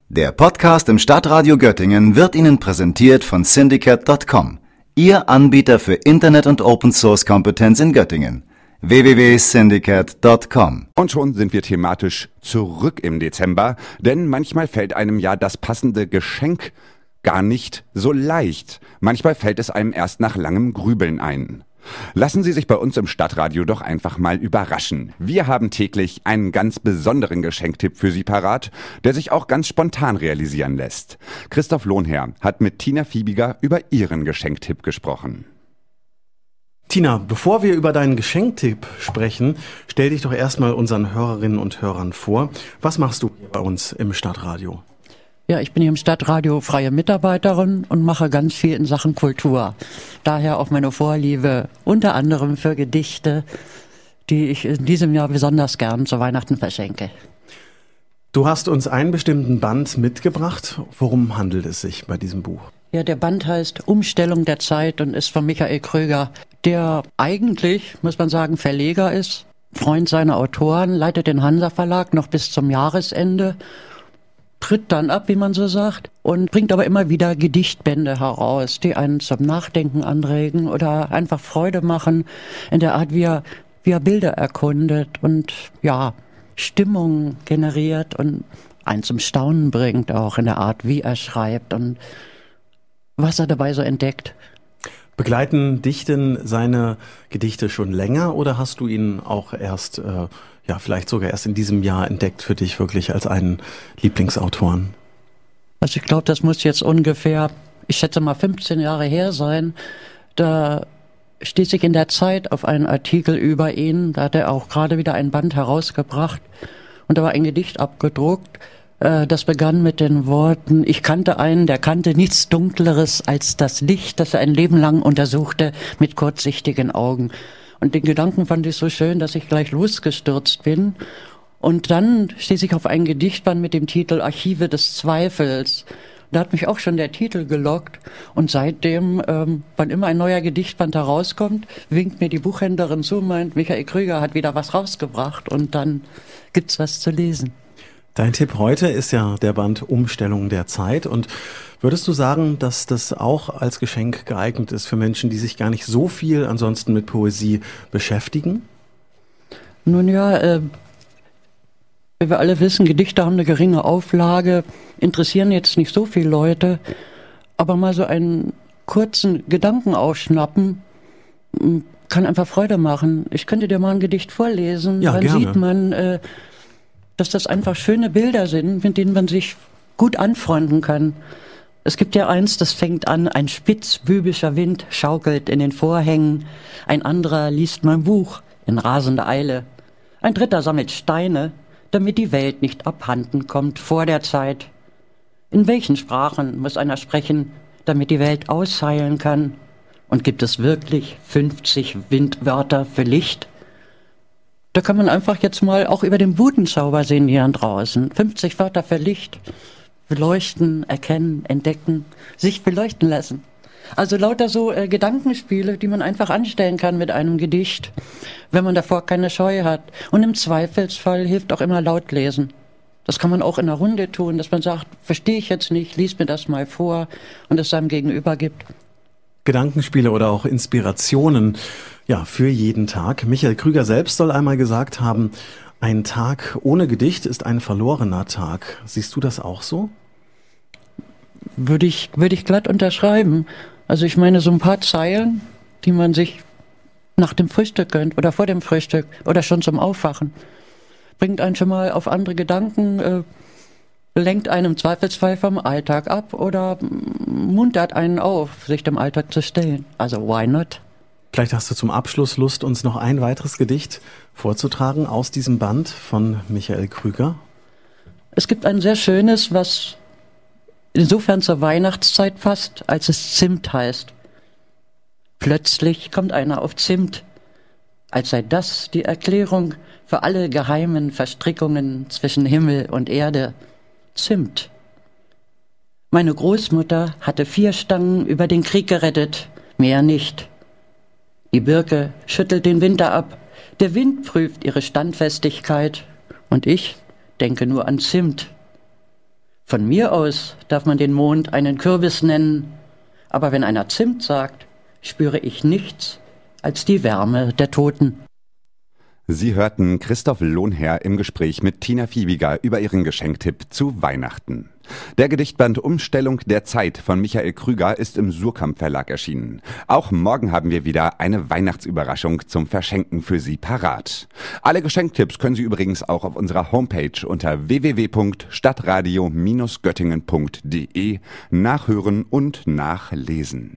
Der Podcast im Stadtradio Göttingen wird Ihnen präsentiert von Syndicate.com, Ihr Anbieter für Internet- und Open-Source-Kompetenz in Göttingen. www.syndicate.com. Und schon sind wir thematisch zurück im Dezember, denn manchmal fällt einem ja das passende Geschenk gar nicht so leicht. Manchmal fällt es einem erst nach langem Grübeln ein. Lassen Sie sich bei uns im Stadtradio doch einfach mal überraschen. Wir haben täglich einen ganz besonderen Geschenktipp für Sie parat, der sich auch ganz spontan realisieren lässt. Christoph Lohnherr hat mit Tina Fiebiger über ihren Geschenktipp gesprochen. Tina, bevor wir über deinen Geschenktipp sprechen, stell dich doch erstmal unseren Hörerinnen und Hörern vor. Was machst du hier bei uns im Stadtradio? Ja, ich bin hier im Stadtradio freie Mitarbeiterin und mache ganz viel in Sachen Kultur. Daher auch meine Vorliebe unter anderem für Gedichte, die ich in diesem Jahr besonders gern zu Weihnachten verschenke. Du hast uns einen bestimmten Band mitgebracht. Worum handelt es sich bei diesem Buch? Ja, der Band heißt Umstellung der Zeit und ist von Michael Krüger, der eigentlich, muss man sagen, Verleger ist, Freund seiner Autoren, leitet den Hansa Verlag noch bis zum Jahresende, tritt dann ab, wie man so sagt, und bringt aber immer wieder Gedichtbände heraus, die einen zum Nachdenken anregen oder einfach Freude machen in der Art, wie er Bilder erkundet und ja, Stimmung generiert und einen zum Staunen bringt, auch in der Art, wie er schreibt und was er dabei so entdeckt. Begleiten dich denn seine Gedichte schon länger oder hast du ihn auch erst vielleicht sogar erst in diesem Jahr entdeckt für dich wirklich als einen Lieblingsautoren? Also ich glaube, das muss jetzt ungefähr, ich schätze mal 15 Jahre her sein. Da stieß ich in der Zeit auf einen Artikel über ihn. Da hat er auch gerade wieder ein Band herausgebracht und da war ein Gedicht abgedruckt. Das begann mit den Worten: Ich kannte einen, der kannte nichts Dunkleres als das Licht, das er ein Leben lang untersuchte mit kurzsichtigen Augen. Und den Gedanken fand ich so schön, dass ich gleich losgestürzt bin. Und dann stieß ich auf ein Gedichtband mit dem Titel Archive des Zweifels. Da hat mich auch schon der Titel gelockt. Und seitdem, wann immer ein neuer Gedichtband herauskommt, winkt mir die Buchhändlerin zu, meint, Michael Krüger hat wieder was rausgebracht. Und dann gibt's was zu lesen. Dein Tipp heute ist ja der Band Umstellung der Zeit. Und würdest du sagen, dass das auch als Geschenk geeignet ist für Menschen, die sich gar nicht so viel ansonsten mit Poesie beschäftigen? Nun ja, wie wir alle wissen, Gedichte haben eine geringe Auflage, interessieren jetzt nicht so viele Leute, aber mal so einen kurzen Gedanken aufschnappen kann einfach Freude machen. Ich könnte dir mal ein Gedicht vorlesen, ja, dann gerne. Sieht man, dass das einfach schöne Bilder sind, mit denen man sich gut anfreunden kann. Es gibt ja eins, das fängt an: Ein spitzbübischer Wind schaukelt in den Vorhängen, ein anderer liest mein Buch in rasender Eile, ein dritter sammelt Steine, damit die Welt nicht abhanden kommt vor der Zeit. In welchen Sprachen muss einer sprechen, damit die Welt ausheilen kann? Und gibt es wirklich 50 Windwörter für Licht? Da kann man einfach jetzt mal auch über den Budenzauber sehen hier draußen. 50 Wörter für Licht. Beleuchten, erkennen, entdecken, sich beleuchten lassen. Also lauter so Gedankenspiele, die man einfach anstellen kann mit einem Gedicht, wenn man davor keine Scheu hat. Und im Zweifelsfall hilft auch immer laut lesen. Das kann man auch in einer Runde tun, dass man sagt, verstehe ich jetzt nicht, lies mir das mal vor und es seinem Gegenüber gibt. Gedankenspiele oder auch Inspirationen, ja, für jeden Tag. Michael Krüger selbst soll einmal gesagt haben, ein Tag ohne Gedicht ist ein verlorener Tag. Siehst du das auch so? Würde ich glatt unterschreiben. Also ich meine, so ein paar Zeilen, die man sich nach dem Frühstück gönnt oder vor dem Frühstück oder schon zum Aufwachen, bringt einen schon mal auf andere Gedanken, lenkt einen im Zweifelsfall vom Alltag ab oder muntert einen auf, sich dem Alltag zu stellen. Also why not? Vielleicht hast du zum Abschluss Lust, uns noch ein weiteres Gedicht vorzutragen aus diesem Band von Michael Krüger. Es gibt ein sehr schönes, was insofern zur Weihnachtszeit passt, als es Zimt heißt. Plötzlich kommt einer auf Zimt, als sei das die Erklärung für alle geheimen Verstrickungen zwischen Himmel und Erde. Zimt. Meine Großmutter hatte 4 Stangen über den Krieg gerettet, mehr nicht. Die Birke schüttelt den Winter ab, der Wind prüft ihre Standfestigkeit und ich denke nur an Zimt. Von mir aus darf man den Mond einen Kürbis nennen, aber wenn einer Zimt sagt, spüre ich nichts als die Wärme der Toten. Sie hörten Christoph Lohnherr im Gespräch mit Tina Fiebiger über ihren Geschenktipp zu Weihnachten. Der Gedichtband Umstellung der Zeit von Michael Krüger ist im Surkamp Verlag erschienen. Auch morgen haben wir wieder eine Weihnachtsüberraschung zum Verschenken für Sie parat. Alle Geschenktipps können Sie übrigens auch auf unserer Homepage unter www.stadtradio-göttingen.de nachhören und nachlesen.